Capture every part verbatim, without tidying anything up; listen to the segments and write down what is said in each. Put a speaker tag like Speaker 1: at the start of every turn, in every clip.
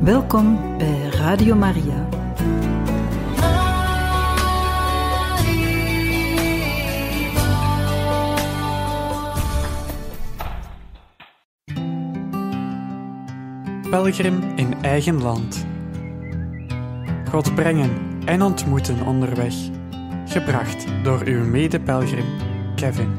Speaker 1: Welkom bij Radio Maria.
Speaker 2: Pelgrim in eigen land. God brengen en ontmoeten onderweg. Gebracht door uw mede-pelgrim Kevin.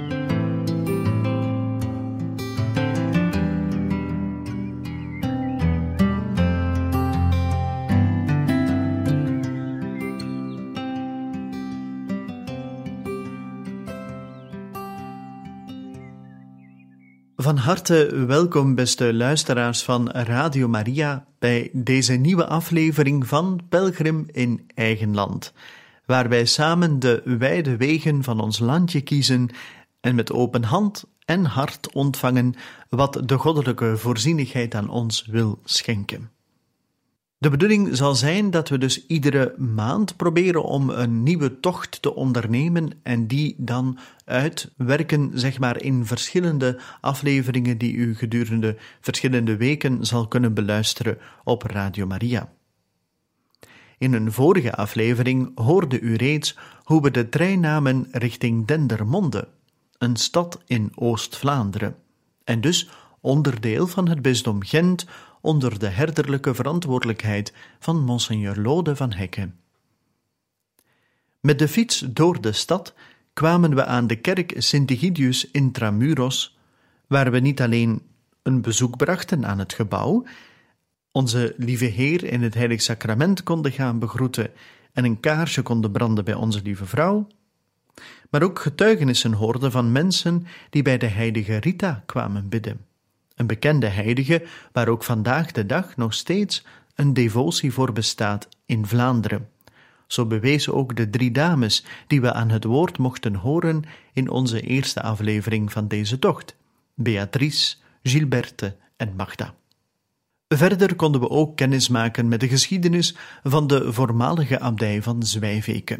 Speaker 3: Van harte welkom, beste luisteraars van Radio Maria, bij deze nieuwe aflevering van Pelgrim in eigen land, waar wij samen de wijde wegen van ons landje kiezen en met open hand en hart ontvangen wat de goddelijke voorzienigheid aan ons wil schenken. De bedoeling zal zijn dat we dus iedere maand proberen om een nieuwe tocht te ondernemen en die dan uitwerken, zeg maar, in verschillende afleveringen die u gedurende verschillende weken zal kunnen beluisteren op Radio Maria. In een vorige aflevering hoorde u reeds hoe we de trein namen richting Dendermonde, een stad in Oost-Vlaanderen, en dus onderdeel van het bisdom Gent, onder de herderlijke verantwoordelijkheid van Monseigneur Lode van Hecke. Met de fiets door de stad kwamen we aan de kerk Sint-Egidius Intramuros, waar we niet alleen een bezoek brachten aan het gebouw, onze lieve Heer in het Heilig Sacrament konden gaan begroeten en een kaarsje konden branden bij onze lieve vrouw, maar ook getuigenissen hoorden van mensen die bij de heilige Rita kwamen bidden. Een bekende heilige waar ook vandaag de dag nog steeds een devotie voor bestaat in Vlaanderen. Zo bewezen ook de drie dames die we aan het woord mochten horen in onze eerste aflevering van deze tocht: Beatrice, Gilberte en Magda. Verder konden we ook kennis maken met de geschiedenis van de voormalige abdij van Zwijveke.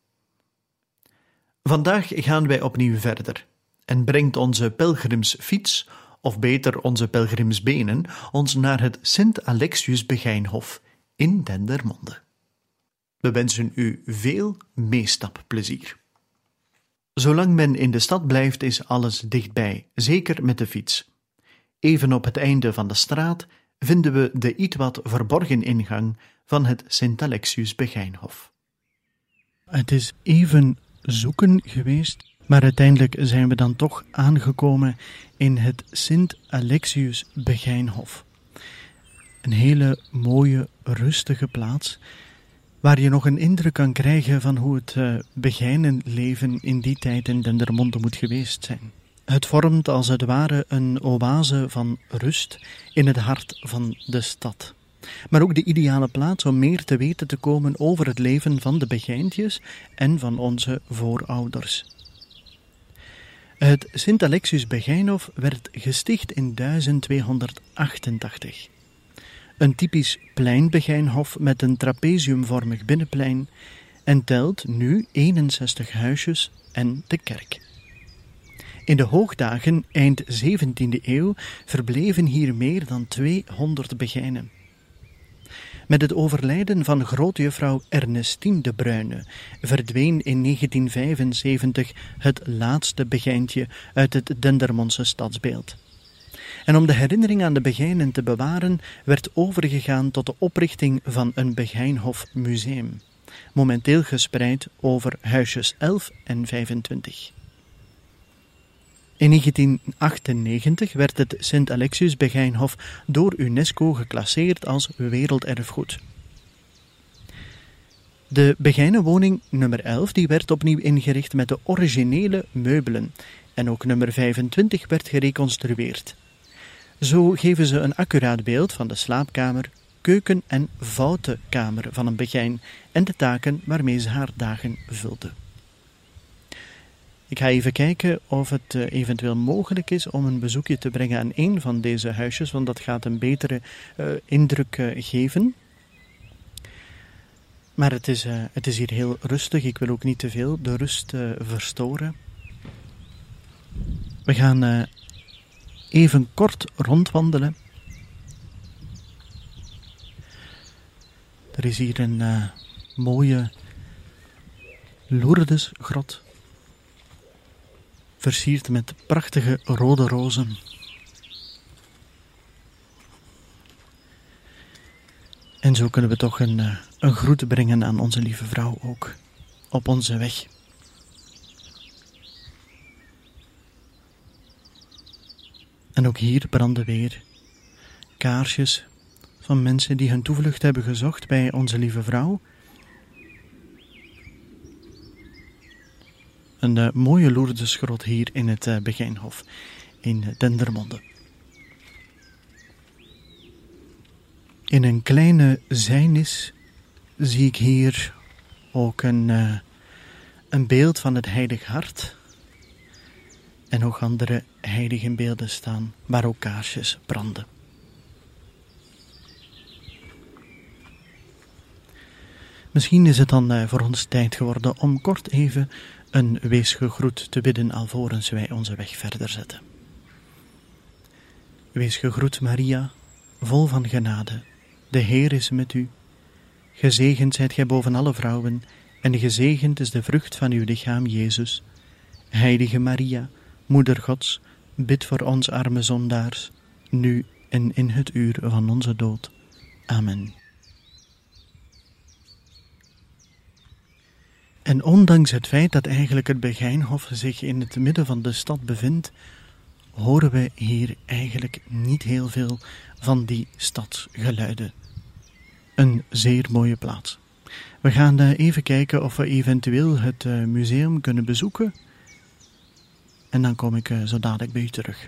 Speaker 3: Vandaag gaan wij opnieuw verder en brengt onze pelgrimsfiets, of beter onze pelgrimsbenen, ons naar het Sint-Alexius-Begijnhof in Dendermonde. We wensen u veel meestapplezier. Zolang men in de stad blijft, is alles dichtbij, zeker met de fiets. Even op het einde van de straat vinden we de ietwat verborgen ingang van het Sint-Alexius-Begijnhof. Het is even zoeken geweest, maar uiteindelijk zijn we dan toch aangekomen in het Sint-Alexius-Begijnhof. Een hele mooie, rustige plaats, waar je nog een indruk kan krijgen van hoe het uh, Begijnenleven in die tijd in Dendermonde moet geweest zijn. Het vormt als het ware een oase van rust in het hart van de stad. Maar ook de ideale plaats om meer te weten te komen over het leven van de Begijntjes en van onze voorouders. Het Sint-Alexius-Begijnhof werd gesticht in duizend tweehonderdachtentachtig. Een typisch pleinbegijnhof met een trapeziumvormig binnenplein en telt nu eenenzestig huisjes en de kerk. In de hoogdagen eind zeventiende eeuw verbleven hier meer dan tweehonderd Begijnen. Met het overlijden van grootjuffrouw Ernestine de Bruyne verdween in negentien vijfenzeventig het laatste Begijntje uit het Dendermondse stadsbeeld. En om de herinnering aan de Begijnen te bewaren, werd overgegaan tot de oprichting van een Begijnhof museum, momenteel gespreid over huisjes elf en vijfentwintig. In negentien achtennegentig werd het Sint-Alexius-Begijnhof door UNESCO geclasseerd als werelderfgoed. De Begijnenwoning nummer elf die werd opnieuw ingericht met de originele meubelen en ook nummer vijfentwintig werd gereconstrueerd. Zo geven ze een accuraat beeld van de slaapkamer, keuken en voutenkamer van een Begijn en de taken waarmee ze haar dagen vulde. Ik ga even kijken of het uh, eventueel mogelijk is om een bezoekje te brengen aan een van deze huisjes, want dat gaat een betere uh, indruk uh, geven. Maar het is, uh, het is hier heel rustig, ik wil ook niet te veel de rust uh, verstoren. We gaan... Uh, even kort rondwandelen Er is hier een uh, mooie Lourdesgrot, versierd met prachtige rode rozen. En zo kunnen we toch een, uh, een groet brengen aan onze lieve vrouw ook, op onze weg. En ook hier branden weer kaarsjes van mensen die hun toevlucht hebben gezocht bij onze lieve vrouw. Een uh, mooie Lourdesgrot hier in het uh, Begijnhof in Dendermonde. In een kleine zijnis zie ik hier ook een, uh, een beeld van het Heilig Hart en nog andere heilige beelden staan waar ook kaarsjes branden. Misschien is het dan uh, voor ons tijd geworden om kort even een weesgegroet te bidden alvorens wij onze weg verder zetten. Wees gegroet Maria, vol van genade. De Heer is met u. Gezegend zijt gij boven alle vrouwen, en gezegend is de vrucht van uw lichaam, Jezus. Heilige Maria, Moeder Gods, bid voor ons arme zondaars, nu en in het uur van onze dood. Amen. En ondanks het feit dat eigenlijk het Begijnhof zich in het midden van de stad bevindt, horen we hier eigenlijk niet heel veel van die stadsgeluiden. Een zeer mooie plaats. We gaan even kijken of we eventueel het museum kunnen bezoeken. En dan kom ik zo dadelijk bij u terug.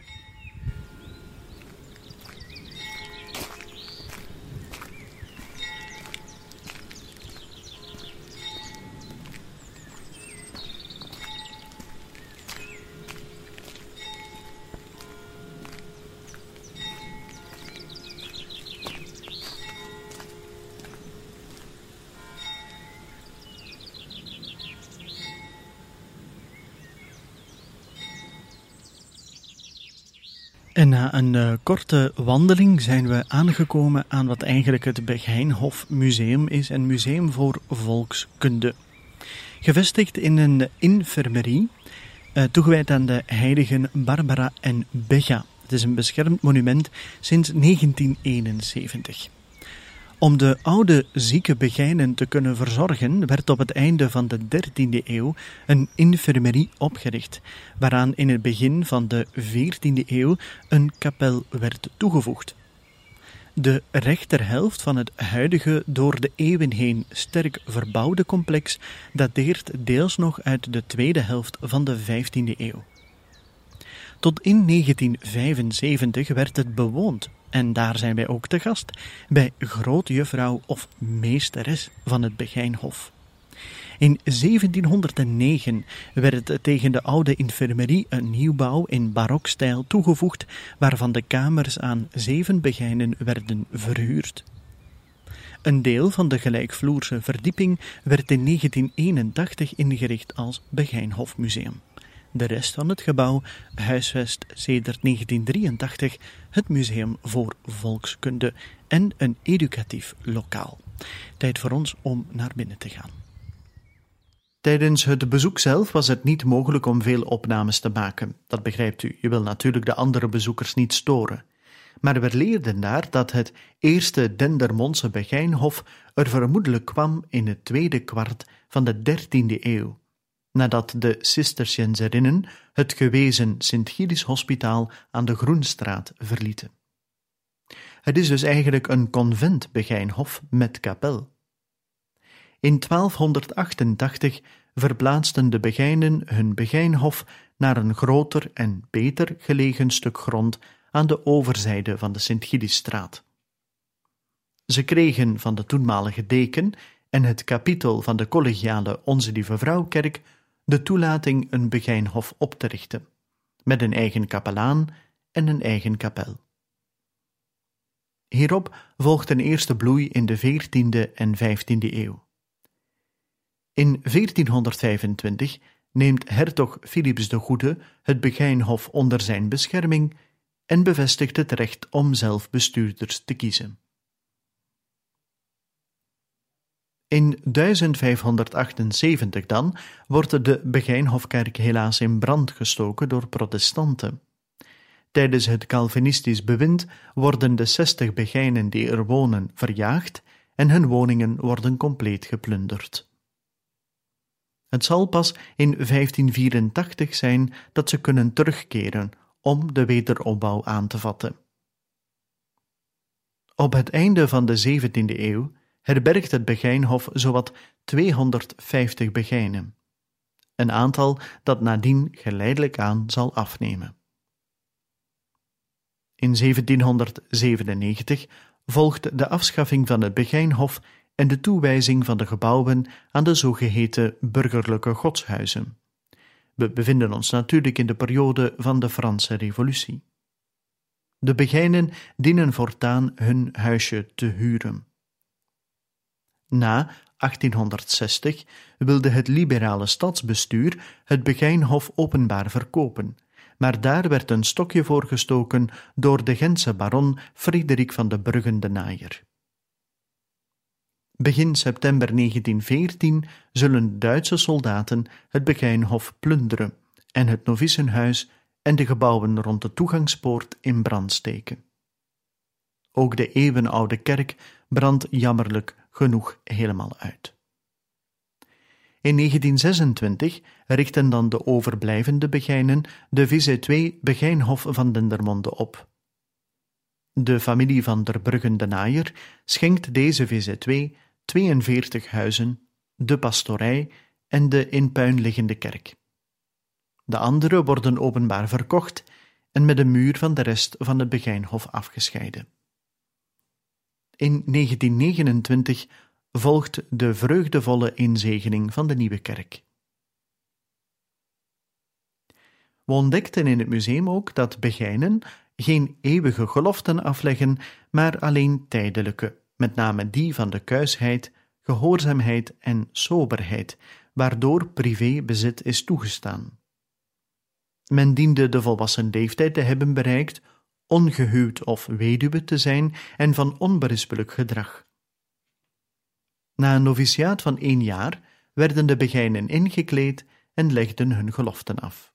Speaker 3: En na een uh, korte wandeling zijn we aangekomen aan wat eigenlijk het Begijnhof Museum is, een museum voor volkskunde. Gevestigd in een infirmerie, uh, toegewijd aan de heiligen Barbara en Becha. Het is een beschermd monument sinds negentien eenenzeventig. Om de oude zieke Begijnen te kunnen verzorgen, werd op het einde van de dertiende eeuw een infirmerie opgericht, waaraan in het begin van de veertiende eeuw een kapel werd toegevoegd. De rechterhelft van het huidige door de eeuwen heen sterk verbouwde complex dateert deels nog uit de tweede helft van de vijftiende eeuw. Tot in negentien vijfenzeventig werd het bewoond. En daar zijn wij ook te gast, bij grootjuffrouw of meesteres van het Begijnhof. In zeventienhonderdnegen werd tegen de oude infirmerie een nieuwbouw in barokstijl toegevoegd, waarvan de kamers aan zeven Begijnen werden verhuurd. Een deel van de gelijkvloerse verdieping werd in negentien eenentachtig ingericht als Begijnhofmuseum. De rest van het gebouw huisvest sedert negentien drieëntachtig het Museum voor Volkskunde en een educatief lokaal. Tijd voor ons om naar binnen te gaan. Tijdens het bezoek zelf was het niet mogelijk om veel opnames te maken. Dat begrijpt u, je wil natuurlijk de andere bezoekers niet storen. Maar we leerden daar dat het eerste Dendermondse Begijnhof er vermoedelijk kwam in het tweede kwart van de dertiende eeuw. Nadat de Cisterciënserinnen het gewezen Sint-Gillis Hospitaal aan de Groenstraat verlieten. Het is dus eigenlijk een convent Begijnhof met kapel. In twaalfhonderdachtentachtig verplaatsten de Begijnen hun Begijnhof naar een groter en beter gelegen stuk grond aan de overzijde van de Sint-Gillisstraat. Ze kregen van de toenmalige deken en het kapittel van de collegiale Onze Lieve Vrouwkerk de toelating een Begijnhof op te richten, met een eigen kapelaan en een eigen kapel. Hierop volgt een eerste bloei in de veertiende en vijftiende eeuw. In veertienhonderdvijfentwintig neemt hertog Philips de Goede het Begijnhof onder zijn bescherming en bevestigt het recht om zelf bestuurders te kiezen. In duizendvijfhonderdachtenzeventig dan wordt de Begijnhofkerk helaas in brand gestoken door protestanten. Tijdens het Calvinistisch bewind worden de zestig Begijnen die er wonen verjaagd en hun woningen worden compleet geplunderd. Het zal pas in vijftien vierentachtig zijn dat ze kunnen terugkeren om de wederopbouw aan te vatten. Op het einde van de zeventiende eeuw herbergt het Begijnhof zowat tweehonderdvijftig Begijnen, een aantal dat nadien geleidelijk aan zal afnemen. In zeventienhonderdzevenennegentig volgt de afschaffing van het Begijnhof en de toewijzing van de gebouwen aan de zogeheten burgerlijke godshuizen. We bevinden ons natuurlijk in de periode van de Franse Revolutie. De Begijnen dienen voortaan hun huisje te huren. Na achttienhonderdzestig wilde het liberale stadsbestuur het Begijnhof openbaar verkopen, maar daar werd een stokje voor gestoken door de Gentse baron Frederik van de Bruggen de Naaier. Begin september negentien veertien zullen Duitse soldaten het Begijnhof plunderen en het novicenhuis en de gebouwen rond de toegangspoort in brand steken. Ook de eeuwenoude kerk brandt jammerlijk genoeg helemaal uit. In negentien zesentwintig richten dan de overblijvende Begijnen de V Z twee Begijnhof van Dendermonde op. De familie van der Bruggen de Naaier schenkt deze V Z twee tweeënveertig huizen, de pastorij en de in puin liggende kerk. De andere worden openbaar verkocht en met een muur van de rest van het Begijnhof afgescheiden. In negentien negenentwintig volgt de vreugdevolle inzegening van de nieuwe kerk. We ontdekten in het museum ook dat Begijnen geen eeuwige geloften afleggen, maar alleen tijdelijke, met name die van de kuisheid, gehoorzaamheid en soberheid, waardoor privébezit is toegestaan. Men diende de volwassen leeftijd te hebben bereikt, ongehuwd of weduwe te zijn en van onberispelijk gedrag. Na een noviciaat van één jaar werden de Begijnen ingekleed en legden hun geloften af.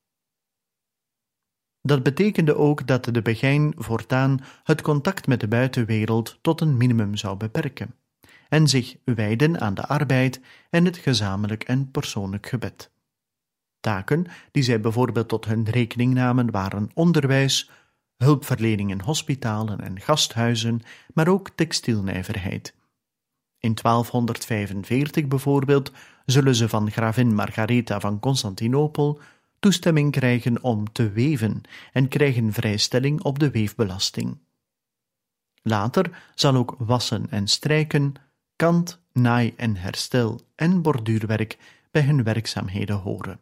Speaker 3: Dat betekende ook dat de Begijn voortaan het contact met de buitenwereld tot een minimum zou beperken en zich wijden aan de arbeid en het gezamenlijk en persoonlijk gebed. Taken die zij bijvoorbeeld tot hun rekening namen waren onderwijs, hulpverlening in hospitalen en gasthuizen, maar ook textielnijverheid. In twaalfhonderdvijfenveertig bijvoorbeeld zullen ze van gravin Margaretha van Constantinopel toestemming krijgen om te weven en krijgen vrijstelling op de weefbelasting. Later zal ook wassen en strijken, kant, naai en herstel en borduurwerk bij hun werkzaamheden horen.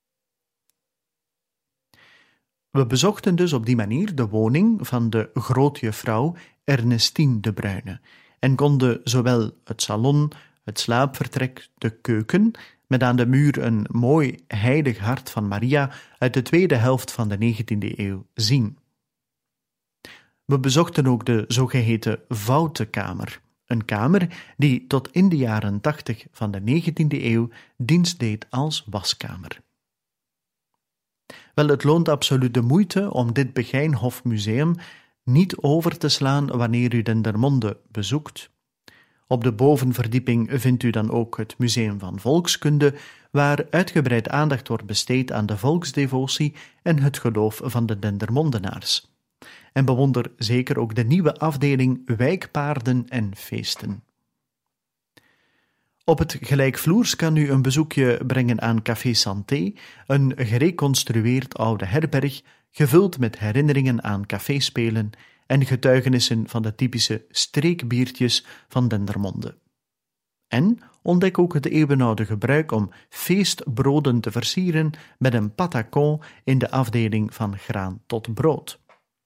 Speaker 3: We bezochten dus op die manier de woning van de grootjuffrouw Ernestine de Bruyne en konden zowel het salon, het slaapvertrek, de keuken, met aan de muur een mooi heilig hart van Maria uit de tweede helft van de negentiende eeuw zien. We bezochten ook de zogeheten Voutenkamer, een kamer die tot in de jaren tachtig van de negentiende eeuw dienst deed als waskamer. Wel, het loont absoluut de moeite om dit Begijnhofmuseum niet over te slaan wanneer u Dendermonde bezoekt. Op de bovenverdieping vindt u dan ook het Museum van Volkskunde, waar uitgebreid aandacht wordt besteed aan de volksdevotie en het geloof van de Dendermondenaars. En bewonder zeker ook de nieuwe afdeling Wijkpaarden en Feesten. Op het gelijkvloers kan u een bezoekje brengen aan Café Santé, een gereconstrueerd oude herberg, gevuld met herinneringen aan caféspelen en getuigenissen van de typische streekbiertjes van Dendermonde. En ontdek ook het eeuwenoude gebruik om feestbroden te versieren met een patacon in de afdeling van graan tot brood.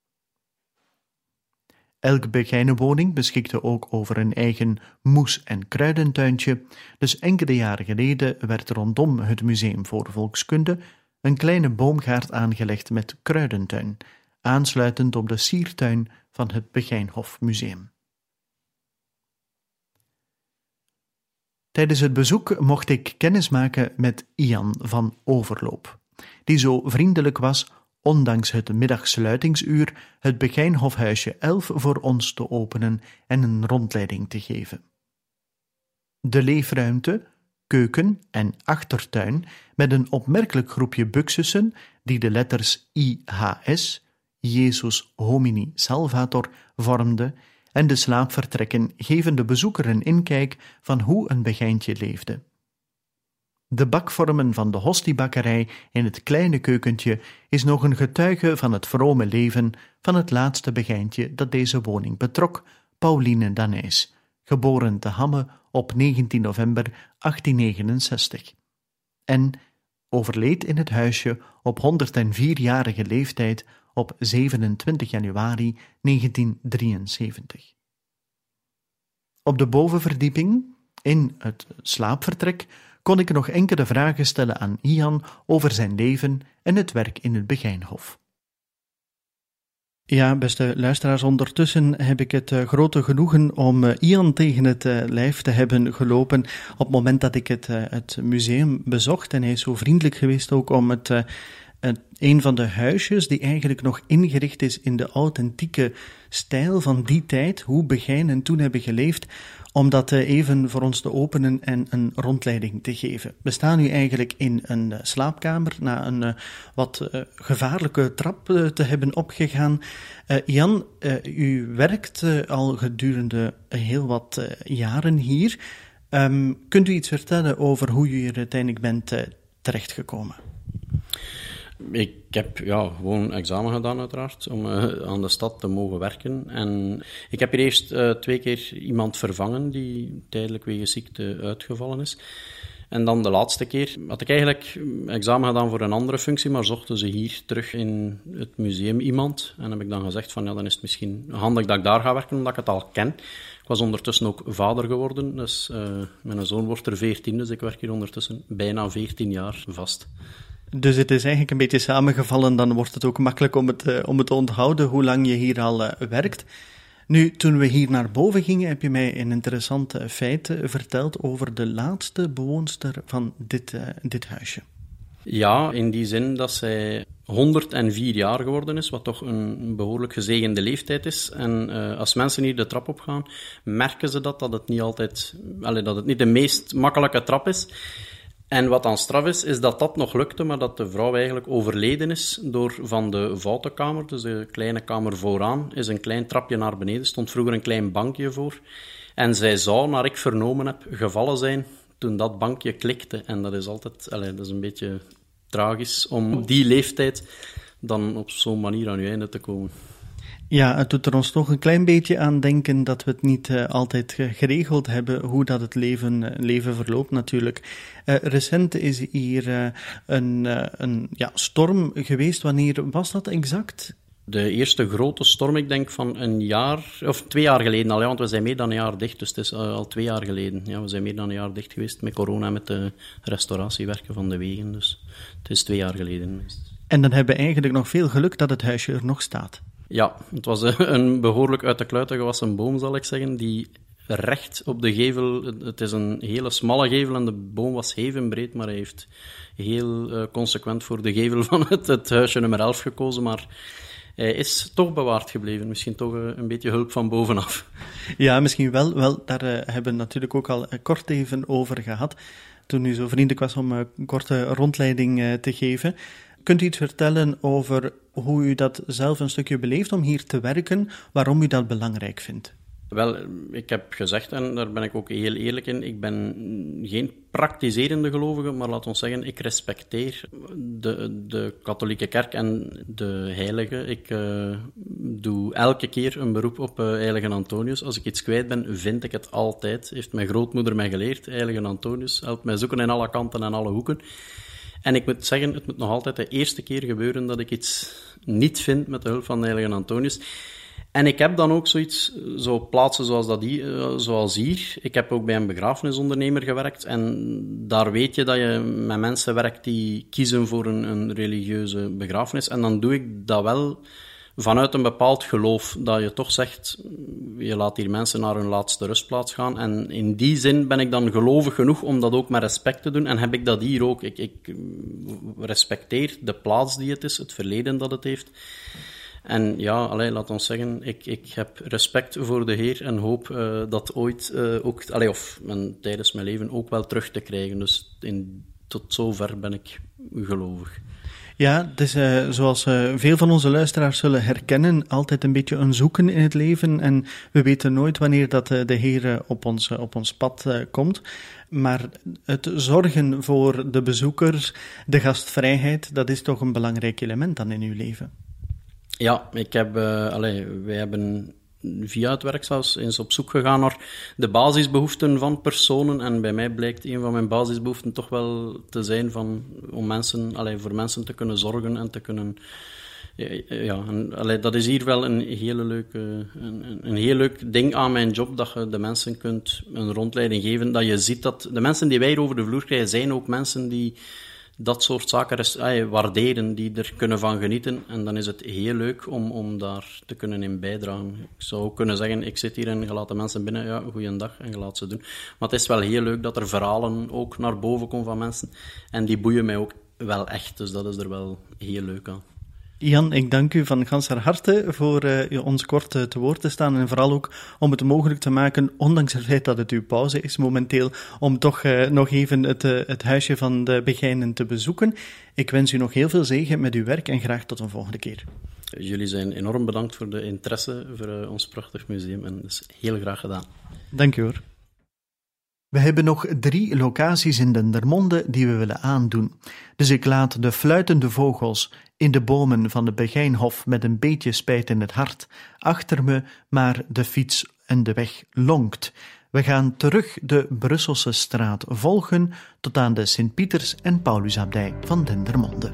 Speaker 3: Elke Begijnenwoning beschikte ook over een eigen moes- en kruidentuintje, dus enkele jaren geleden werd rondom het Museum voor Volkskunde een kleine boomgaard aangelegd met kruidentuin, aansluitend op de siertuin van het Begijnhofmuseum. Tijdens het bezoek mocht ik kennismaken met Ian van Overloop, die zo vriendelijk was ondanks het middagsluitingsuur het Begijnhofhuisje elf voor ons te openen en een rondleiding te geven. De leefruimte, keuken en achtertuin met een opmerkelijk groepje buxussen die de letters I H S, Jezus Homini Salvator, vormden en de slaapvertrekken geven de bezoeker een inkijk van hoe een Begijntje leefde. De bakvormen van de hostiebakkerij in het kleine keukentje is nog een getuige van het vrome leven van het laatste Begijntje dat deze woning betrok, Pauline Danijs, geboren te Hamme op negentien november achttienhonderdnegenenzestig. En overleed in het huisje op honderdvierjarige leeftijd op zevenentwintig januari negentiendrieënzeventig. Op de bovenverdieping, in het slaapvertrek, kon ik nog enkele vragen stellen aan Ian over zijn leven en het werk in het Begijnhof. Ja, beste luisteraars, ondertussen heb ik het uh, grote genoegen om uh, Ian tegen het uh, lijf te hebben gelopen op het moment dat ik het, uh, het museum bezocht. En hij is zo vriendelijk geweest ook om het... Uh, een van de huisjes die eigenlijk nog ingericht is in de authentieke stijl van die tijd, hoe Begijnen toen hebben geleefd, om dat even voor ons te openen en een rondleiding te geven. We staan nu eigenlijk in een slaapkamer, na een uh, wat uh, gevaarlijke trap uh, te hebben opgegaan. Uh, Jan, uh, u werkt uh, al gedurende heel wat uh, jaren hier. Um, kunt u iets vertellen over hoe u hier uiteindelijk bent uh, terechtgekomen?
Speaker 4: Ik heb ja, gewoon examen gedaan uiteraard, om uh, aan de stad te mogen werken. En ik heb hier eerst uh, twee keer iemand vervangen die tijdelijk wegens ziekte uitgevallen is. En dan de laatste keer had ik eigenlijk examen gedaan voor een andere functie, maar zochten ze hier terug in het museum iemand. En heb ik dan gezegd van ja, dan is het misschien handig dat ik daar ga werken, omdat ik het al ken. Ik was ondertussen ook vader geworden, dus uh, mijn zoon wordt er veertien, dus ik werk hier ondertussen bijna veertien jaar vast.
Speaker 3: Dus het is eigenlijk een beetje samengevallen, dan wordt het ook makkelijk om het, uh, om het te onthouden hoe lang je hier al uh, werkt. Nu, toen we hier naar boven gingen, heb je mij een interessant uh, feit uh, verteld over de laatste bewoonster van dit, uh, dit huisje.
Speaker 4: Ja, in die zin dat zij honderdvier jaar geworden is, wat toch een behoorlijk gezegende leeftijd is. En uh, als mensen hier de trap opgaan, merken ze dat, dat het niet altijd, allez, dat het niet de meest makkelijke trap is. En wat dan straf is, is dat dat nog lukte, maar dat de vrouw eigenlijk overleden is door van de voutenkamer, dus de kleine kamer vooraan, is een klein trapje naar beneden, stond vroeger een klein bankje voor. En zij zou, naar ik vernomen heb, gevallen zijn toen dat bankje klikte. En dat is altijd, allez, dat is een beetje tragisch om op die leeftijd dan op zo'n manier aan je einde te komen.
Speaker 3: Ja, het doet er ons toch een klein beetje aan denken dat we het niet uh, altijd geregeld hebben, hoe dat het leven, uh, leven verloopt natuurlijk. Uh, recent is hier uh, een, uh, een ja, storm geweest. Wanneer was dat exact?
Speaker 4: De eerste grote storm, ik denk van een jaar, of twee jaar geleden al, ja, want we zijn meer dan een jaar dicht, dus het is uh, al twee jaar geleden. Ja, we zijn meer dan een jaar dicht geweest met corona, met de restauratiewerken van de wegen, dus het is twee jaar geleden.
Speaker 3: En dan hebben we eigenlijk nog veel geluk dat het huisje er nog staat.
Speaker 4: Ja, het was een behoorlijk uit de kluiten gewassen boom, zal ik zeggen, die recht op de gevel... Het is een hele smalle gevel en de boom was hevenbreed, maar hij heeft heel uh, consequent voor de gevel van het, het huisje nummer elf gekozen, maar hij is toch bewaard gebleven. Misschien toch uh, een beetje hulp van bovenaf.
Speaker 3: Ja, misschien wel. Wel, daar uh, hebben we natuurlijk ook al uh, kort even over gehad, toen u zo vriendelijk was om uh, een korte rondleiding uh, te geven. Kunt u iets vertellen over hoe u dat zelf een stukje beleeft om hier te werken, waarom u dat belangrijk vindt?
Speaker 4: Wel, ik heb gezegd, en daar ben ik ook heel eerlijk in, ik ben geen praktiserende gelovige, maar laat ons zeggen, ik respecteer de, de katholieke kerk en de heilige. Ik uh, doe elke keer een beroep op uh, heilige Antonius. Als ik iets kwijt ben, vind ik het altijd. Heeft mijn grootmoeder mij geleerd, heilige Antonius. Helpt mij zoeken in alle kanten en alle hoeken. En ik moet zeggen, het moet nog altijd de eerste keer gebeuren dat ik iets niet vind met de hulp van de heilige Antonius. En ik heb dan ook zoiets, zo plaatsen zoals, dat hier, zoals hier. Ik heb ook bij een begrafenisondernemer gewerkt en daar weet je dat je met mensen werkt die kiezen voor een, een religieuze begrafenis. En dan doe ik dat wel vanuit een bepaald geloof, dat je toch zegt, je laat hier mensen naar hun laatste rustplaats gaan. En in die zin ben ik dan gelovig genoeg om dat ook met respect te doen. En heb ik dat hier ook. Ik, ik respecteer de plaats die het is, het verleden dat het heeft. En ja, allee, laat ons zeggen, ik, ik heb respect voor de Heer en hoop uh, dat ooit uh, ook, allee, of en tijdens mijn leven ook wel terug te krijgen. Dus in, tot zover ben ik gelovig.
Speaker 3: Ja, het is uh, zoals uh, veel van onze luisteraars zullen herkennen, altijd een beetje een zoeken in het leven. En we weten nooit wanneer dat uh, de Heer uh, op, ons, uh, op ons pad uh, komt. Maar het zorgen voor de bezoekers, de gastvrijheid, dat is toch een belangrijk element dan in uw leven?
Speaker 4: Ja, ik heb, uh, allee, wij hebben via het werk zelfs eens op zoek gegaan naar de basisbehoeften van personen. En bij mij blijkt een van mijn basisbehoeften toch wel te zijn van, om mensen, allee, voor mensen te kunnen zorgen en te kunnen... Ja, en, allee, dat is hier wel een, hele leuke, een, een heel leuk ding aan mijn job, dat je de mensen kunt een rondleiding geven, dat je ziet dat de mensen die wij hier over de vloer krijgen, zijn ook mensen die dat soort zaken res- ay, waarderen, die er kunnen van genieten. En dan is het heel leuk om, om daar te kunnen in bijdragen. Ik zou ook kunnen zeggen, ik zit hier en je laat de mensen binnen, ja, goeiedag, en je laat ze doen. Maar het is wel heel leuk dat er verhalen ook naar boven komen van mensen. En die boeien mij ook wel echt, dus dat is er wel heel leuk aan.
Speaker 3: Jan, ik dank u van ganser harte voor uh, ons kort uh, te woord te staan en vooral ook om het mogelijk te maken, ondanks het feit dat het uw pauze is momenteel, om toch uh, nog even het, uh, het huisje van de Begijnen te bezoeken. Ik wens u nog heel veel zegen met uw werk en graag tot een volgende keer.
Speaker 4: Jullie zijn enorm bedankt voor de interesse voor uh, ons prachtig museum en dat is heel graag gedaan.
Speaker 3: Dank u hoor. We hebben nog drie locaties in Dendermonde die we willen aandoen. Dus ik laat de fluitende vogels in de bomen van de Begijnhof met een beetje spijt in het hart achter me, maar de fiets en de weg lonkt. We gaan terug de Brusselse straat volgen tot aan de Sint-Pieters- en Paulusabdij van Dendermonde.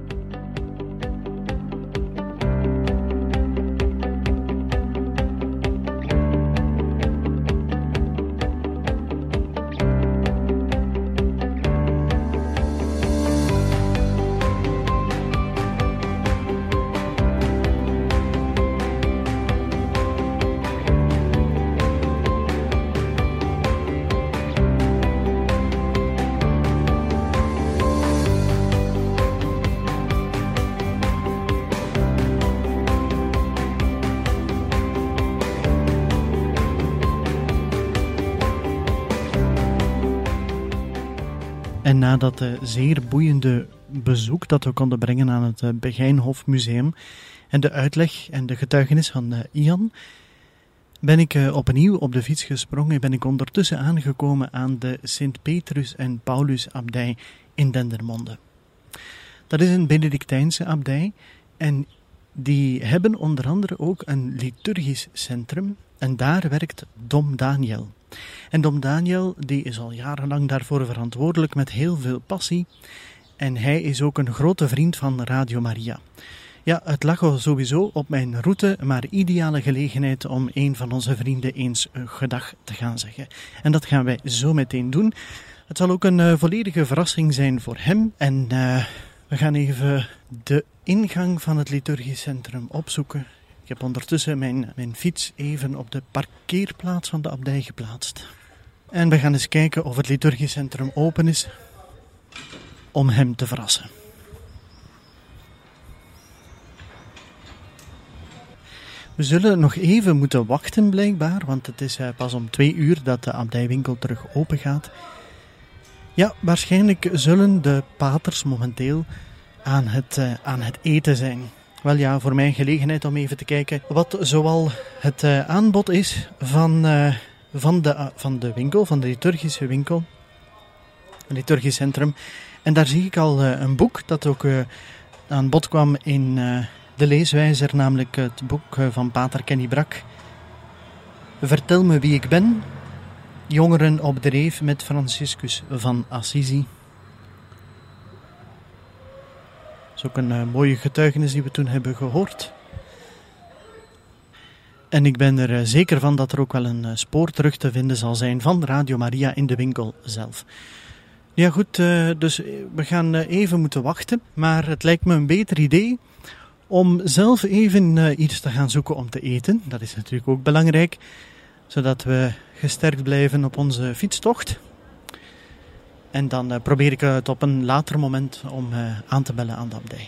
Speaker 3: En na dat uh, zeer boeiende bezoek dat we konden brengen aan het uh, Begijnhof Museum en de uitleg en de getuigenis van uh, Ian, ben ik uh, opnieuw op de fiets gesprongen en ben ik ondertussen aangekomen aan de Sint-Petrus- en Paulusabdij in Dendermonde. Dat is een Benedictijnse abdij en die hebben onder andere ook een liturgisch centrum en daar werkt Dom Daniel. En Dom Daniel die is al jarenlang daarvoor verantwoordelijk met heel veel passie. En hij is ook een grote vriend van Radio Maria. Ja, het lag al sowieso op mijn route, maar ideale gelegenheid om een van onze vrienden eens gedag te gaan zeggen. En dat gaan wij zo meteen doen. Het zal ook een uh, volledige verrassing zijn voor hem. En uh, we gaan even de ingang van het liturgisch centrum opzoeken. Ik heb ondertussen mijn, mijn fiets even op de parkeerplaats van de abdij geplaatst. En we gaan eens kijken of het liturgisch centrum open is om hem te verrassen. We zullen nog even moeten wachten blijkbaar, want het is pas om twee uur dat de abdijwinkel terug open gaat. Ja, waarschijnlijk zullen de paters momenteel aan het, uh, aan het eten zijn. Wel ja, voor mij een gelegenheid om even te kijken wat zoal het uh, aanbod is van, uh, van, de, uh, van de winkel, van de liturgische winkel, het liturgisch centrum. En daar zie ik al uh, een boek dat ook uh, aan bod kwam in uh, de leeswijzer, namelijk het boek uh, van pater Kenny Brak. Vertel me wie ik ben, jongeren op dreef met Franciscus van Assisi. Dat is ook een uh, mooie getuigenis die we toen hebben gehoord. En ik ben er uh, zeker van dat er ook wel een uh, spoor terug te vinden zal zijn van Radio Maria in de winkel zelf. Ja goed, uh, dus we gaan uh, even moeten wachten, maar het lijkt me een beter idee om zelf even uh, iets te gaan zoeken om te eten. Dat is natuurlijk ook belangrijk, zodat we gesterkt blijven op onze fietstocht. En dan uh, probeer ik het op een later moment om uh, aan te bellen aan de abdij.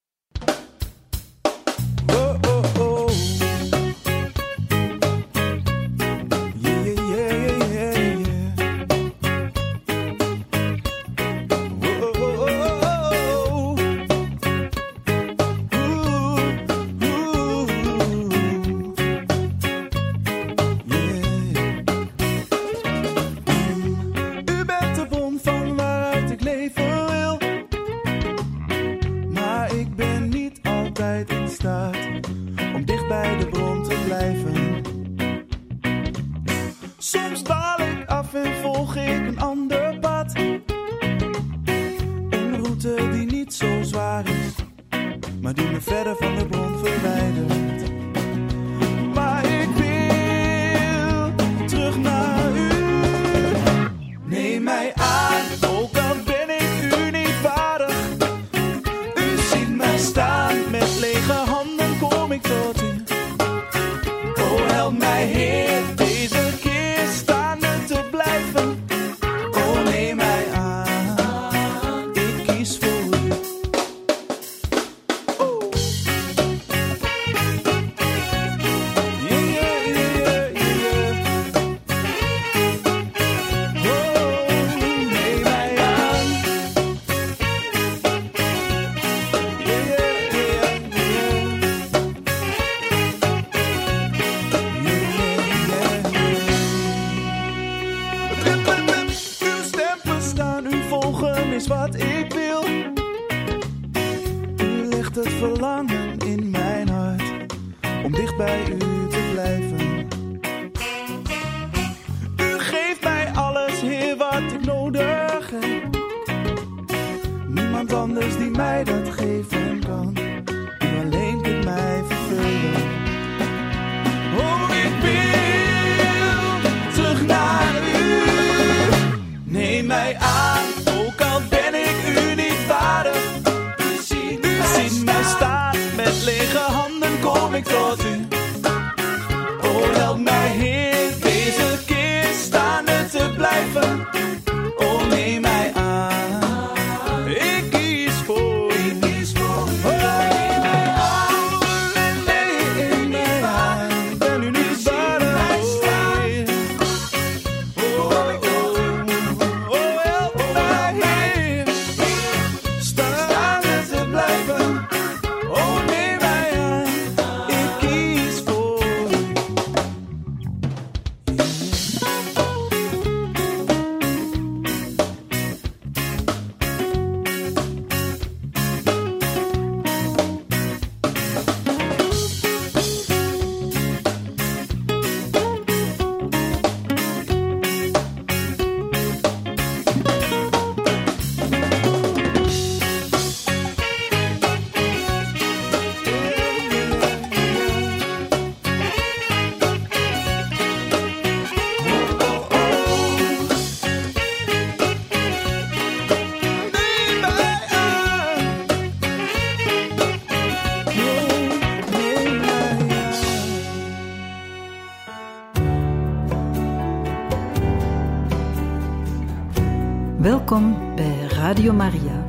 Speaker 1: Welkom bij Radio Maria.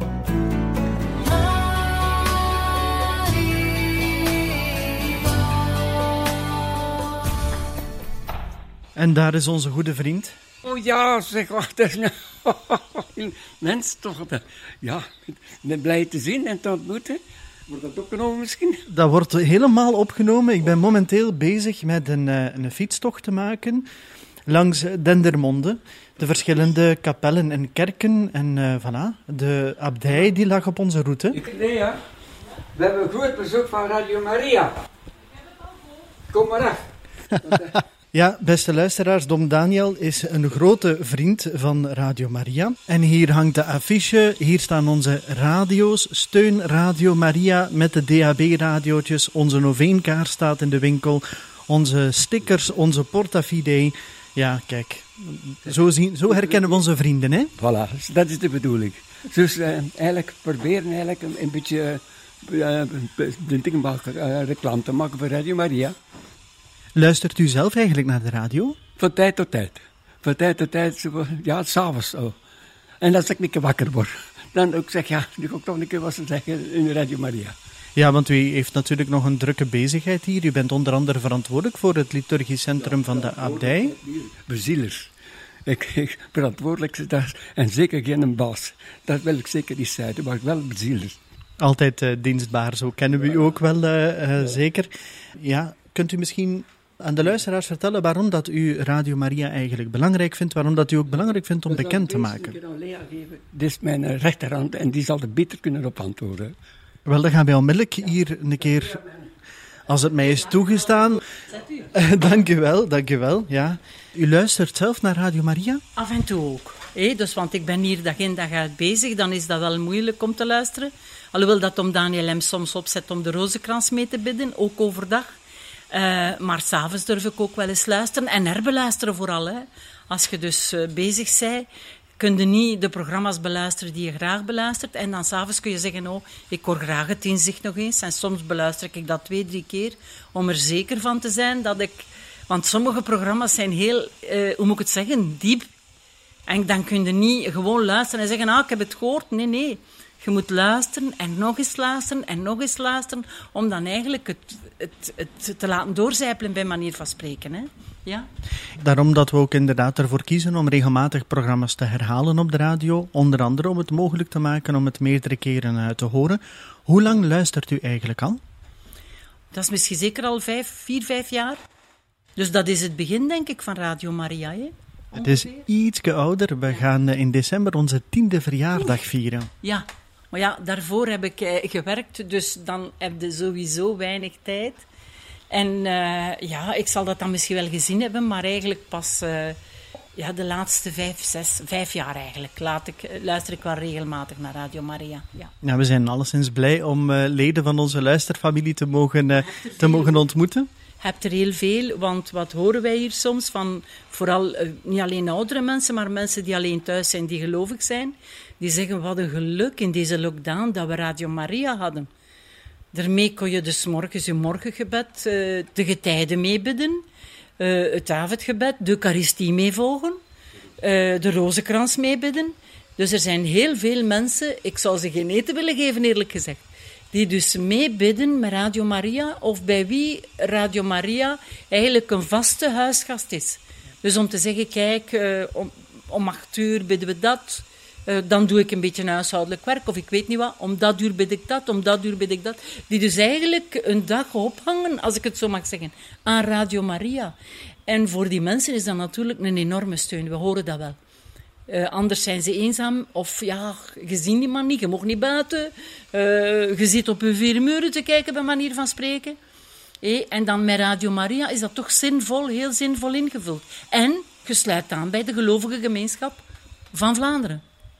Speaker 3: En daar is onze goede vriend.
Speaker 5: Oh ja, zeg, wacht eens. Mens, toch. Ja, ik ben blij te zien en te ontmoeten. Wordt dat opgenomen misschien?
Speaker 3: Dat wordt helemaal opgenomen. Ik ben momenteel bezig met een, een fietstocht te maken langs Dendermonde. De verschillende kapellen en kerken en uh, voilà. De abdij die lag op onze route.
Speaker 5: Ik, nee, ja. We hebben een groot bezoek van Radio Maria. Kom maar af.
Speaker 3: Ja, beste luisteraars, Dom Daniel is een grote vriend van Radio Maria. En hier hangt de affiche, hier staan onze radio's, steun Radio Maria met de D A B-radiootjes. Onze Noveenkaart staat in de winkel, onze stickers, onze portafidei. Ja, kijk, zo, zien, zo herkennen we onze vrienden, hè?
Speaker 5: Voilà, dat is de bedoeling. Dus uh, eigenlijk proberen eigenlijk een, een beetje uh, de dingen maken, uh, reclame te maken voor Radio Maria.
Speaker 3: Luistert u zelf eigenlijk naar de radio?
Speaker 5: Van tijd tot tijd. Van tijd tot tijd, ja, s'avonds al. En als ik een keer wakker word, dan ook zeg ja, nu ga ik toch een keer wat ze zeggen in Radio Maria.
Speaker 3: Ja, want u heeft natuurlijk nog een drukke bezigheid hier. U bent onder andere verantwoordelijk voor het liturgisch centrum ja, van de abdij.
Speaker 5: Bezielers. Ik, ik verantwoordelijk daar en zeker geen baas. Dat wil ik zeker niet zijn, maar wel bezielers.
Speaker 3: Altijd uh, dienstbaar, zo kennen we u ook wel uh, uh, zeker. Ja, kunt u misschien aan de luisteraars vertellen waarom dat u Radio Maria eigenlijk belangrijk vindt, waarom dat u ook belangrijk vindt om bekend te maken?
Speaker 5: Dit is mijn rechterhand en die zal er beter kunnen op antwoorden.
Speaker 3: Wel, dan gaan wij onmiddellijk hier een keer, als het mij is toegestaan. Uh, dank u wel, dank u wel. Ja. U luistert zelf naar Radio Maria?
Speaker 6: Af en toe ook. Hé? Dus, want ik ben hier dag in dag uit bezig, dan is dat wel moeilijk om te luisteren. Alhoewel dat om Daniel hem soms opzet om de rozenkrans mee te bidden, ook overdag. Uh, maar s'avonds durf ik ook wel eens luisteren en herbeluisteren vooral. Hè. Als je dus uh, bezig bent, kun je niet de programma's beluisteren die je graag beluistert. En dan s'avonds kun je zeggen, oh, ik hoor graag het inzicht nog eens. En soms beluister ik dat twee, drie keer om er zeker van te zijn dat ik... Want sommige programma's zijn heel, uh, hoe moet ik het zeggen, diep. En dan kun je niet gewoon luisteren en zeggen, ah, ik heb het gehoord. Nee, nee. Je moet luisteren en nog eens luisteren en nog eens luisteren, om dan eigenlijk het, het, het te laten doorcijpelen bij manier van spreken. Hè? Ja?
Speaker 3: Daarom dat we ook inderdaad ervoor kiezen om regelmatig programma's te herhalen op de radio, onder andere om het mogelijk te maken om het meerdere keren uh, te horen. Hoe lang luistert u eigenlijk al?
Speaker 6: Dat is misschien zeker al vijf, vier, vijf jaar. Dus dat is het begin, denk ik, van Radio Maria. Hè?
Speaker 3: Het is ietsje ouder. We gaan uh, in december onze tiende verjaardag vieren.
Speaker 6: Ja. Maar ja, daarvoor heb ik eh, gewerkt, dus dan heb je sowieso weinig tijd. En uh, ja, ik zal dat dan misschien wel gezien hebben, maar eigenlijk pas uh, ja, de laatste vijf, zes, vijf jaar eigenlijk laat ik, luister ik wel regelmatig naar Radio Maria. Ja.
Speaker 3: Ja, we zijn alleszins blij om uh, leden van onze luisterfamilie te mogen, uh, te mogen ontmoeten.
Speaker 6: Je hebt er heel veel, want wat horen wij hier soms van vooral uh, niet alleen oudere mensen, maar mensen die alleen thuis zijn, die gelovig zijn. Die zeggen, wat een geluk in deze lockdown dat we Radio Maria hadden. Daarmee kon je dus morgens je morgengebed, uh, de getijden meebidden, uh, het avondgebed, de Eucharistie meevolgen, uh, de rozenkrans meebidden. Dus er zijn heel veel mensen, ik zou ze geen eten willen geven eerlijk gezegd, die dus meebidden met Radio Maria, of bij wie Radio Maria eigenlijk een vaste huisgast is. Dus om te zeggen, kijk, uh, om, om acht uur bidden we dat, uh, dan doe ik een beetje huishoudelijk werk, of ik weet niet wat, om dat uur bid ik dat, om dat uur bid ik dat. Die dus eigenlijk een dag ophangen, als ik het zo mag zeggen, aan Radio Maria. En voor die mensen is dat natuurlijk een enorme steun, we horen dat wel. Uh, anders zijn ze eenzaam, of ja, je ziet die man niet, je mag niet buiten, uh, je zit op je vier muren te kijken, bij manier van spreken. Hey, en dan met Radio Maria is dat toch zinvol, heel zinvol ingevuld. En je sluit aan bij de gelovige gemeenschap van Vlaanderen.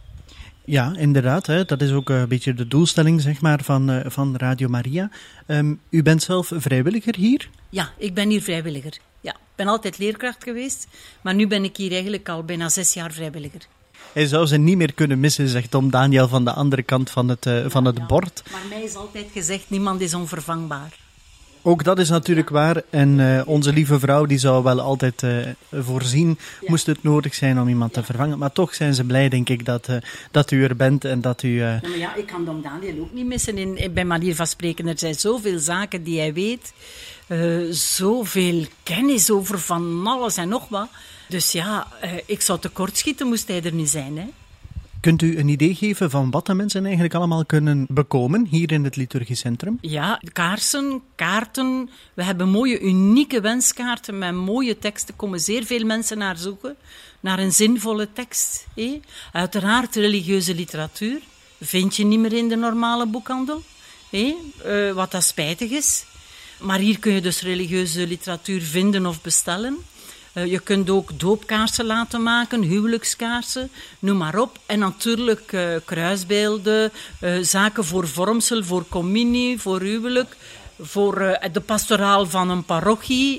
Speaker 3: Ja, inderdaad. Hè. Dat is ook een beetje de doelstelling zeg maar, van, uh, van Radio Maria. Um, u bent zelf vrijwilliger hier?
Speaker 6: Ja, ik ben hier vrijwilliger. Ja, ik ben altijd leerkracht geweest, maar nu ben ik hier eigenlijk al bijna zes jaar vrijwilliger.
Speaker 3: Hij zou ze niet meer kunnen missen, zegt Tom Daniel van de andere kant van het, uh, van het
Speaker 6: ja,
Speaker 3: bord.
Speaker 6: Maar mij is altijd gezegd, niemand is onvervangbaar.
Speaker 3: Ook dat is natuurlijk waar. En uh, onze lieve vrouw die zou wel altijd uh, voorzien, ja. moest het nodig zijn om iemand ja. te vervangen. Maar toch zijn ze blij, denk ik, dat, uh, dat u er bent en dat u... Uh...
Speaker 6: Ja, maar ja, ik kan Tom Daniel ook niet missen. In, in, bij manier van spreken, er zijn zoveel zaken die hij weet. Uh, zoveel kennis over van alles en nog wat. Dus ja, uh, ik zou tekortschieten moest hij er niet zijn, hè.
Speaker 3: Kunt u een idee geven van wat de mensen eigenlijk allemaal kunnen bekomen hier in het liturgisch centrum?
Speaker 6: Ja, kaarsen, kaarten. We hebben mooie, unieke wenskaarten met mooie teksten. Er komen zeer veel mensen naar zoeken. Naar een zinvolle tekst. Eh? Uiteraard religieuze literatuur. Vind je niet meer in de normale boekhandel. Eh? Uh, wat dat spijtig is. Maar hier kun je dus religieuze literatuur vinden of bestellen. Uh, je kunt ook doopkaarsen laten maken, huwelijkskaarsen, noem maar op. En natuurlijk uh, kruisbeelden, uh, zaken voor vormsel, voor communie, voor huwelijk, voor uh, de pastoraal van een parochie.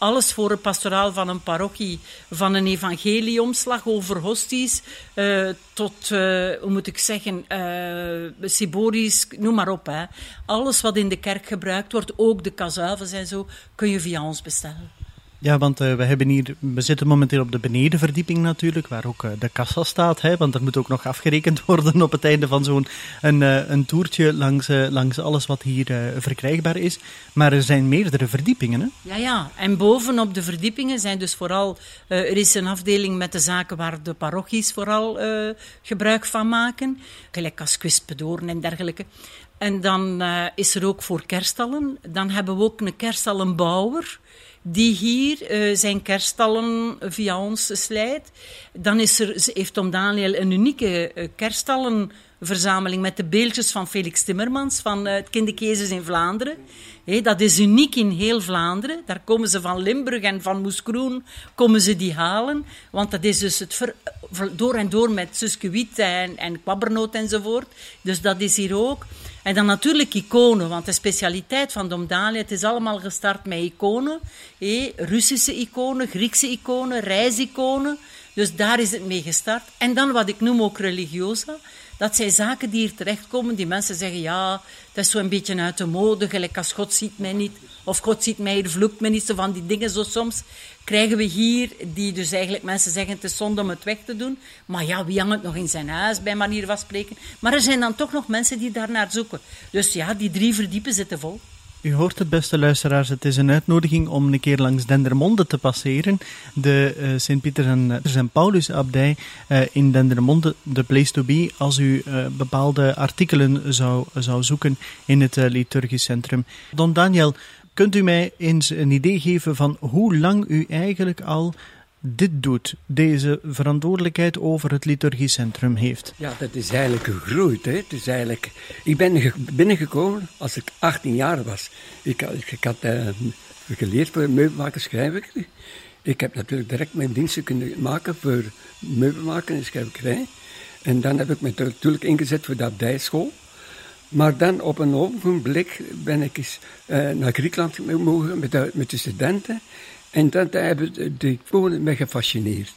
Speaker 6: alles voor een pastoraal van een parochie, van een evangelieomslag over hosties, uh, tot, uh, hoe moet ik zeggen, uh, Siboris, noem maar op. Hè. Alles wat in de kerk gebruikt wordt, ook de kazuivels en zo, kun je via ons bestellen.
Speaker 3: Ja, want uh, we, hebben hier, we zitten momenteel op de benedenverdieping natuurlijk, waar ook uh, de kassa staat, hè, want er moet ook nog afgerekend worden op het einde van zo'n een, uh, een toertje langs, uh, langs alles wat hier uh, verkrijgbaar is. Maar er zijn meerdere verdiepingen, hè?
Speaker 6: Ja, ja. En bovenop de verdiepingen zijn dus vooral... Uh, er is een afdeling met de zaken waar de parochies vooral uh, gebruik van maken, gelijk als Kwispedoorn en dergelijke. En dan uh, is er ook voor kerststallen. Dan hebben we ook een kerststallenbouwer die hier uh, zijn kerststallen via ons slijt. Dan is er, heeft Tom Daniel een unieke uh, kerststallenverzameling met de beeldjes van Felix Timmermans van uh, het Kinderkezes in Vlaanderen. Hey, dat is uniek in heel Vlaanderen. Daar komen ze van Limburg en van Moeskroen komen ze die halen. Want dat is dus het ver, door en door met Suske-Wiet en, en kwabbernoot enzovoort. Dus dat is hier ook. En dan natuurlijk iconen, want de specialiteit van Dom Daniel, het is allemaal gestart met iconen. Hey, Russische iconen, Griekse iconen, reisiconen. Dus daar is het mee gestart. En dan wat ik noem ook religiosa. Dat zijn zaken die hier terechtkomen, die mensen zeggen, ja, dat is zo'n beetje uit de mode, gelijk als God ziet mij niet, of God ziet mij hier, vloekt mij niet, zo van die dingen zo soms. Krijgen we hier, die dus eigenlijk mensen zeggen, het is zonde om het weg te doen. Maar ja, wie hangt het nog in zijn huis, bij manier van spreken. Maar er zijn dan toch nog mensen die daar naar zoeken. Dus ja, die drie verdiepen zitten vol.
Speaker 3: U hoort het, beste luisteraars, het is een uitnodiging om een keer langs Dendermonde te passeren. De uh, Sint-Pieter en, uh, en Paulus abdij uh, in Dendermonde, the place to be, als u uh, bepaalde artikelen zou, zou zoeken in het uh, liturgisch centrum. Don Daniel, kunt u mij eens een idee geven van hoe lang u eigenlijk al dit doet, deze verantwoordelijkheid over het liturgisch centrum heeft?
Speaker 5: Ja, dat is eigenlijk gegroeid. Hè. Het is eigenlijk... Ik ben binnengekomen als ik achttien jaar was. Ik, ik, ik had uh, geleerd voor meubelmaker schrijfwerk. Ik heb natuurlijk direct mijn diensten kunnen maken voor meubelmaker en schrijverij. En dan heb ik me natuurlijk ingezet voor de abdijschool. Maar dan op een ogenblik ben ik eens uh, naar Griekenland mogen met de, met de studenten. En dat hebben de, de iconen me gefascineerd.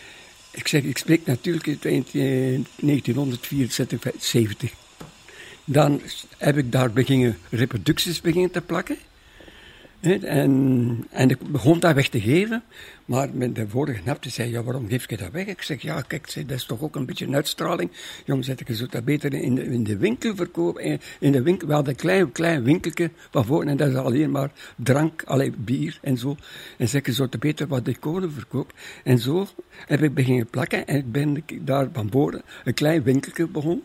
Speaker 5: Ik zeg, ik spreek natuurlijk in negentien vierenzeventig. Dan heb ik daar beginnen reproducties beginnen te plakken. En, en ik begon dat weg te geven. Maar met de vorige napte zei, ja, waarom geef je dat weg? Ik zeg, ja, kijk, dat is toch ook een beetje een uitstraling. Jongens, ik zou dat beter in de, in de winkel verkopen. In de winkel, we hadden een klein, klein winkeltje van voor, en dat is alleen maar drank, alleen bier en zo. En zeg, je zou dat beter wat iconen verkopen. En zo heb ik beginnen plakken en ik ben daar van boven een klein winkeltje begonnen.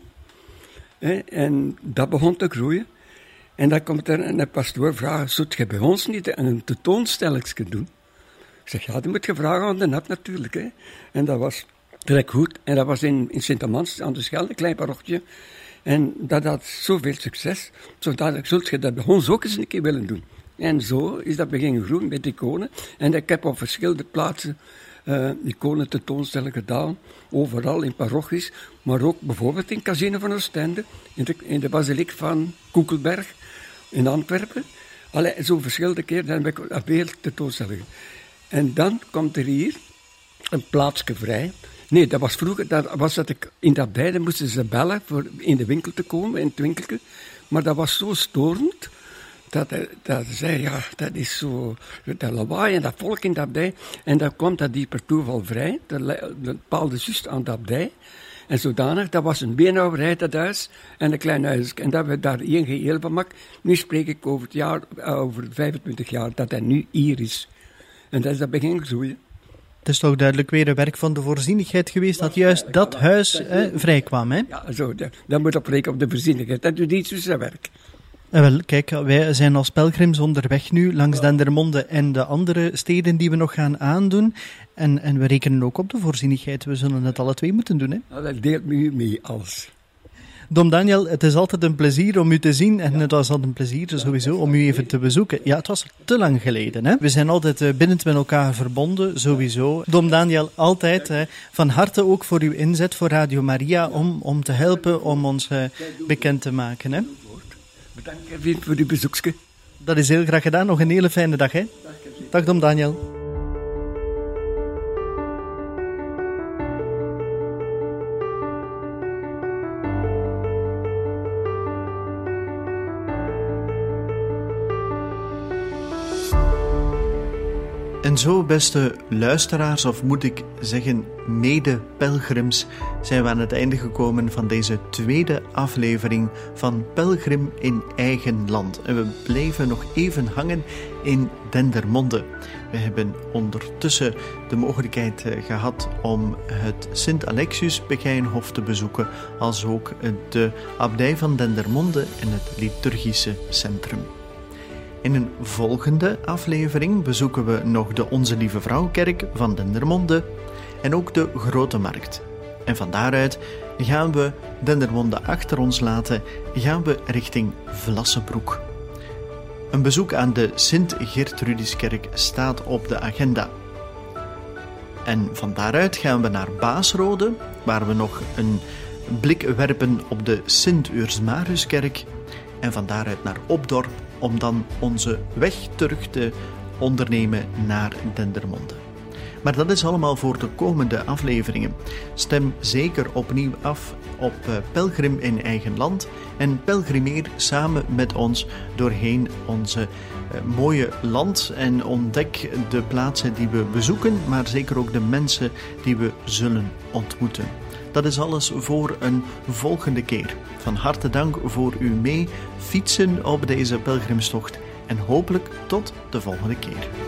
Speaker 5: En dat begon te groeien. En dan komt er een pastoor vragen, zou je bij ons niet een tentoonstellingsje doen? Ik zeg, ja, dat moet je vragen aan de nap natuurlijk. Hè. En dat was direct goed. En dat was in, in Sint-Amans aan de Schelde, een klein parochie. En dat had zoveel succes, zodat zult je dat bij ons ook eens een keer willen doen. En zo is dat beginnen groeien met iconen. En ik heb op verschillende plaatsen uh, iconen tentoonstellingen gedaan. Overal in parochies, maar ook bijvoorbeeld in Casino van Oostende, in de, in de basiliek van Koekelberg, in Antwerpen. Allee, zo verschillende keren heb ik weer tentoonstellingen. En dan komt er hier een plaatsje vrij. Nee, dat was vroeger, dat was dat ik in dat beide moesten ze bellen voor in de winkel te komen, in het winkeltje. Maar dat was zo storend, dat, dat ze zei, ja, dat is zo, dat lawaai en dat volk in dat abdij. En dan kwam dat hier per toeval vrij, dat bepaalde juist aan de abdij. En zodanig, dat was een beenhouwerij, dat huis, en een klein huis. En dat we daar één geheel van maken. Nu spreek ik over het jaar, over vijfentwintig jaar, dat hij nu hier is. En dat is dat begin groeien.
Speaker 3: Het is toch duidelijk weer een werk van de voorzienigheid geweest dat juist dat huis eh, vrijkwam, hè?
Speaker 5: Ja, zo, dat, dat moet op rekenen op de voorzienigheid. Dat doet niet zo zijn werk.
Speaker 3: En wel, kijk, wij zijn als pelgrims onderweg nu langs Dendermonde en de andere steden die we nog gaan aandoen. En, en we rekenen ook op de voorzienigheid. We zullen het alle twee moeten doen, hè?
Speaker 5: Nou, dat deelt me u mee, alles.
Speaker 3: Dom Daniel, het is altijd een plezier om u te zien en het was altijd een plezier sowieso om u even te bezoeken. Ja, het was te lang geleden, hè? We zijn altijd bindend met elkaar verbonden, sowieso. Dom Daniel, altijd hè, van harte ook voor uw inzet voor Radio Maria om, om te helpen, om ons uh, bekend te maken, hè?
Speaker 5: Bedankt, Kevin, voor uw bezoekje.
Speaker 3: Dat is heel graag gedaan. Nog een hele fijne dag, hè? Dag. Dag Dom Daniel. En zo, beste luisteraars, of moet ik zeggen mede-pelgrims, zijn we aan het einde gekomen van deze tweede aflevering van Pelgrim in eigen land. En we blijven nog even hangen in Dendermonde. We hebben ondertussen de mogelijkheid gehad om het Sint-Alexius-Begijnhof te bezoeken, als ook de abdij van Dendermonde en het liturgische centrum. In een volgende aflevering bezoeken we nog de Onze Lieve Vrouwkerk van Dendermonde en ook de Grote Markt. En van daaruit gaan we Dendermonde achter ons laten, gaan we richting Vlassenbroek. Een bezoek aan de Sint-Gertrudiskerk staat op de agenda. En van daaruit gaan we naar Baasrode, waar we nog een blik werpen op de Sint-Ursmaruskerk. En van daaruit naar Opdorp, om dan onze weg terug te ondernemen naar Dendermonde. Maar dat is allemaal voor de komende afleveringen. Stem zeker opnieuw af op Pelgrim in eigen land en pelgrimeer samen met ons doorheen onze mooie land en ontdek de plaatsen die we bezoeken, maar zeker ook de mensen die we zullen ontmoeten. Dat is alles voor een volgende keer. Van harte dank voor uw mee fietsen op deze pelgrimstocht en hopelijk tot de volgende keer.